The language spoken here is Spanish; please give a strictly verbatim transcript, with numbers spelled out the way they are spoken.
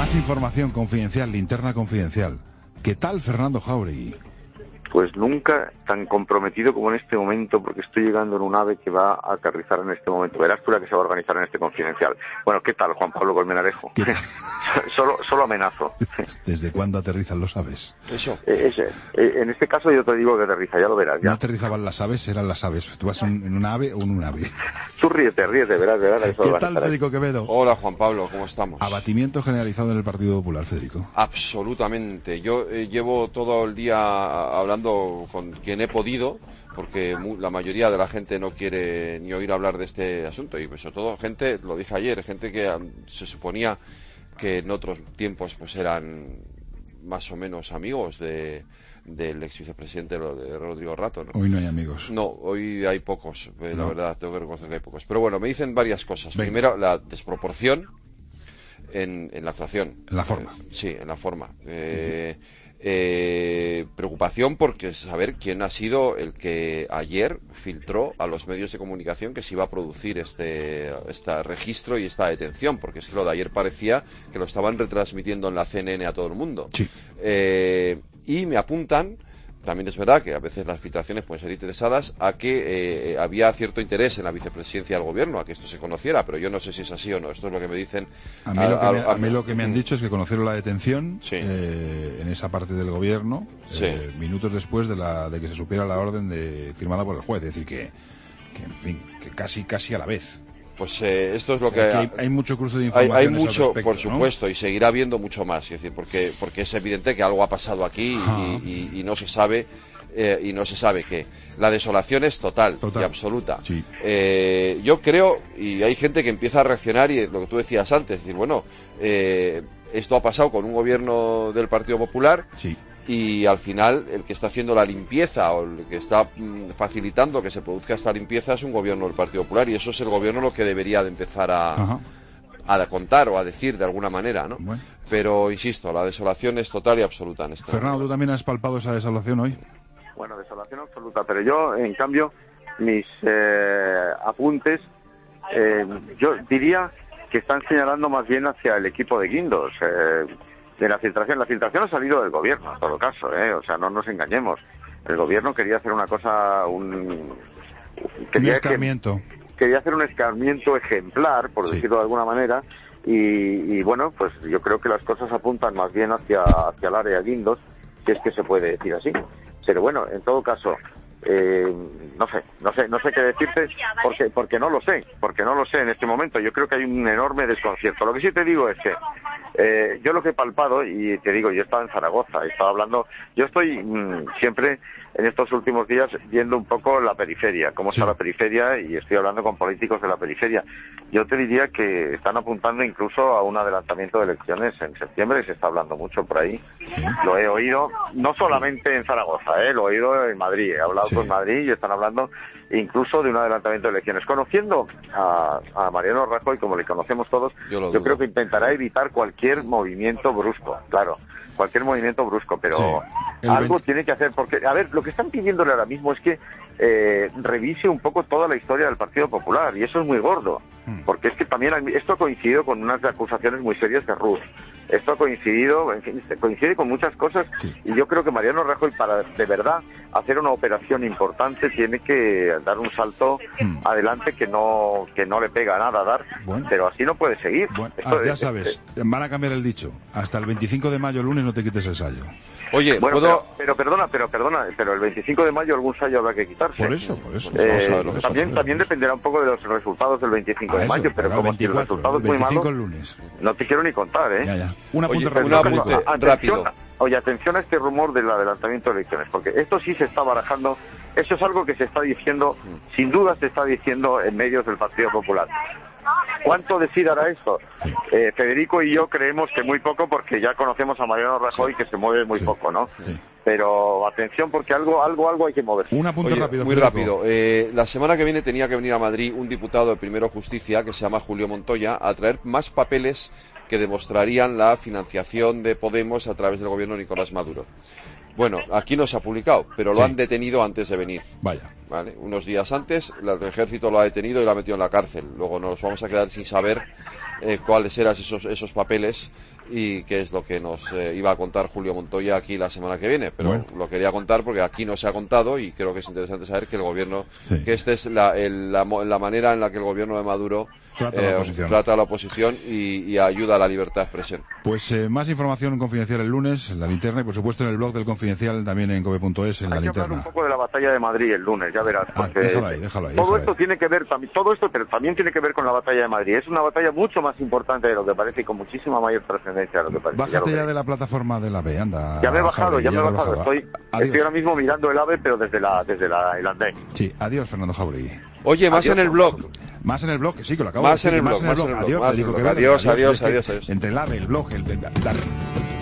Más información confidencial, linterna confidencial. ¿Qué tal, Fernando Jáuregui? Pues nunca tan comprometido como en este momento, porque estoy llegando en un AVE que va a aterrizar en este momento. Verás tú la que se va a organizar en este confidencial. Bueno, ¿qué tal, Juan Pablo Colmenarejo? ¿Qué tal? solo, solo amenazo. ¿Desde cuándo aterrizan los aves? Eso. Eh, ese, eh, en este caso yo te digo que aterriza, ya lo verás. Ya. No aterrizaban las aves, eran las aves. ¿Tú vas un, en un ave o en un ave? Tú ríete, ríete, verás, verás. Eso ¿Qué tal, Federico Quevedo? Hola, Juan Pablo, ¿cómo estamos? Abatimiento generalizado en el Partido Popular, Federico. Absolutamente. Yo eh, llevo todo el día hablando con quien he podido, porque la mayoría de la gente no quiere ni oír hablar de este asunto, y sobre todo gente, lo dije ayer, gente que se suponía que en otros tiempos pues eran más o menos amigos de del ex vicepresidente de Rodrigo Rato, ¿no? Hoy no hay amigos. No, hoy hay pocos, eh, no. La verdad, tengo que reconocer que hay pocos. Pero bueno, me dicen varias cosas. Venga. Primero, la desproporción en, en la actuación. En la forma. Eh, sí, en la forma. Eh, uh-huh. eh, preocupación porque saber quién ha sido el que ayer filtró a los medios de comunicación que se iba a producir este, este registro y esta detención, porque es que lo de ayer parecía que lo estaban retransmitiendo en la C N N a todo el mundo. Sí. Eh, y me apuntan, también es verdad que a veces las filtraciones pueden ser interesadas, a que eh, había cierto interés en la vicepresidencia del gobierno, a que esto se conociera, pero yo no sé si es así o no. Esto es lo que me dicen. A mí, a, lo, que me, a, a mí lo que me han dicho es que conocieron la detención sí. eh, en esa parte del gobierno sí. eh, minutos después de, la, de que se supiera la orden de, firmada por el juez. Es decir, que, que en fin, que casi, casi a la vez. Pues eh, esto es lo que... Hay, hay mucho cruce de información. Hay, hay mucho, respecto, por supuesto, ¿no? Y seguirá habiendo mucho más. Es decir, porque, porque es evidente que algo ha pasado aquí y, y, y no se sabe eh, y no se sabe qué. La desolación es total, total. y absoluta. Sí. Eh, yo creo, y hay gente que empieza a reaccionar, y lo que tú decías antes, es decir, bueno, eh, esto ha pasado con un gobierno del Partido Popular. Sí. Y al final el que está haciendo la limpieza o el que está mm, facilitando que se produzca esta limpieza es un gobierno del Partido Popular, y eso es el gobierno lo que debería de empezar a, a contar o a decir de alguna manera, ¿no? Bueno. Pero insisto, la desolación es total y absoluta en este Fernando, momento. ¿tú también has palpado esa desolación hoy? Bueno, desolación absoluta, pero yo, en cambio, mis eh, apuntes, eh, yo diría que están señalando más bien hacia el equipo de Guindos. Eh, de la filtración, la filtración ha salido del gobierno, en todo caso, ¿eh? O sea, no nos engañemos. El gobierno quería hacer una cosa, un... Quería un escarmiento. Que, quería hacer un escarmiento ejemplar, por sí. decirlo de alguna manera, y, y bueno, pues yo creo que las cosas apuntan más bien hacia, hacia el área Guindos, si es que se puede decir así. Pero bueno, en todo caso, eh, no sé, no sé, no sé qué decirte, porque porque no lo sé, porque no lo sé en este momento. Yo creo que hay un enorme desconcierto. Lo que sí te digo es que eh, yo lo que he palpado, y te digo, yo estaba en Zaragoza, he estado hablando, yo estoy mmm, siempre en estos últimos días viendo un poco la periferia, cómo sí. está la periferia, y estoy hablando con políticos de la periferia. Yo te diría que están apuntando incluso a un adelantamiento de elecciones en septiembre, se está hablando mucho por ahí. Sí. Lo he oído, no solamente en Zaragoza, eh, lo he oído en Madrid, he hablado sí. con Madrid y están hablando incluso de un adelantamiento de elecciones. Conociendo a, a Mariano Rajoy, como le conocemos todos, yo, yo creo que intentará evitar cualquier movimiento brusco, claro, cualquier movimiento brusco, pero sí. algo veinte... tiene que hacer, porque, a ver, lo que están pidiéndole ahora mismo es que eh, revise un poco toda la historia del Partido Popular, y eso es muy gordo, hmm. porque es que también esto ha coincidido con unas acusaciones muy serias de Ruz, esto ha coincidido, en fin, coincide con muchas cosas, sí. y yo creo que Mariano Rajoy, para de verdad hacer una operación importante, tiene que dar un salto hmm. adelante que no que no le pega nada a dar, bueno. pero así no puede seguir. Bueno, ah, ya es, sabes, es, van a cambiar el dicho, hasta el veinticinco de mayo, el lunes, no te quites el sayo. Oye, bueno, ¿puedo...? pero, pero perdona, pero perdona, pero el veinticinco de mayo algún sayo habrá que quitarse. Por eso, por eso. Eh, también también saber. Dependerá un poco de los resultados del veinticinco ah, de mayo, eso, pero como si el resultado es muy malo, el lunes. No te quiero ni contar, ¿eh? Ya, ya. Un apunte Oye, rápido. Un apunte atención, rápido. Oye, atención a este rumor del adelantamiento de elecciones, porque esto sí se está barajando, eso es algo que se está diciendo, sin duda se está diciendo en medios del Partido Popular. ¿Cuánto decidirá esto? Eh, Federico y yo creemos que muy poco, porque ya conocemos a Mariano Rajoy, sí. que se mueve muy sí. poco, ¿no? Sí. Pero atención, porque algo algo algo hay que moverse. Un apunte Oye, rápido. Muy Federico. rápido. Eh, la semana que viene tenía que venir a Madrid un diputado de Primero Justicia, que se llama Julio Montoya, a traer más papeles que demostrarían la financiación de Podemos a través del gobierno de Nicolás Maduro. Bueno, aquí no se ha publicado, pero lo sí. han detenido antes de venir. Vaya. ¿vale? Unos días antes, el ejército lo ha detenido y lo ha metido en la cárcel. Luego nos vamos a quedar sin saber eh, cuáles eran esos, esos papeles y qué es lo que nos eh, iba a contar Julio Montoya aquí la semana que viene. Pero bueno, lo quería contar porque aquí no se ha contado y creo que es interesante saber que el gobierno, sí. que esta es la, el, la, la manera en la que el gobierno de Maduro trata, eh, la, oposición. trata a la oposición y, y ayuda a la libertad de expresión. Pues eh, más información Confidencial el lunes, en la linterna y por supuesto en el blog del Confidencial también en cope punto es en Hay la que linterna. hablar un poco de la batalla de Madrid el lunes, ya verás. Ah, déjalo ahí, déjalo ahí. Todo déjalo esto ahí. tiene que ver, todo esto pero también tiene que ver con la batalla de Madrid. Es una batalla mucho más importante de lo que parece y con muchísima mayor trascendencia de lo que parece. Bájate ya, ya de la plataforma del AVE, anda. Ya me he bajado, Jauregui, ya me he ya bajado. bajado. Estoy, estoy ahora mismo mirando el AVE, pero desde la desde la, el andén. Sí, adiós Fernando Jauregui. Oye, más adiós, en el blog. Más en el blog, sí, que lo acabo más de decir. En el Más blog, en el más blog. en el Adiós, blog. Federico Adiós, Quevedo. adiós, adiós, adiós, adiós. Entre el AVE, el blog, el... Dale.